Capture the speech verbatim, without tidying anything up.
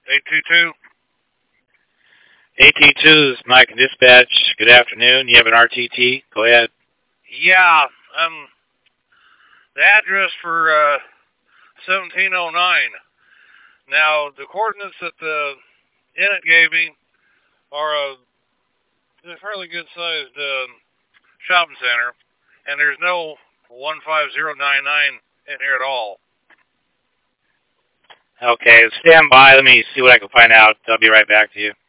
eight two two. eight two two is Mike Dispatch. Good afternoon. You have an R T T? Go ahead. Yeah, um, the address for uh, seventeen oh nine. Now, the coordinates that the Init gave me are a, a fairly good-sized uh, shopping center, and there's no one five zero nine nine in here at all. Okay, stand by. Let me see what I can find out. I'll be right back to you.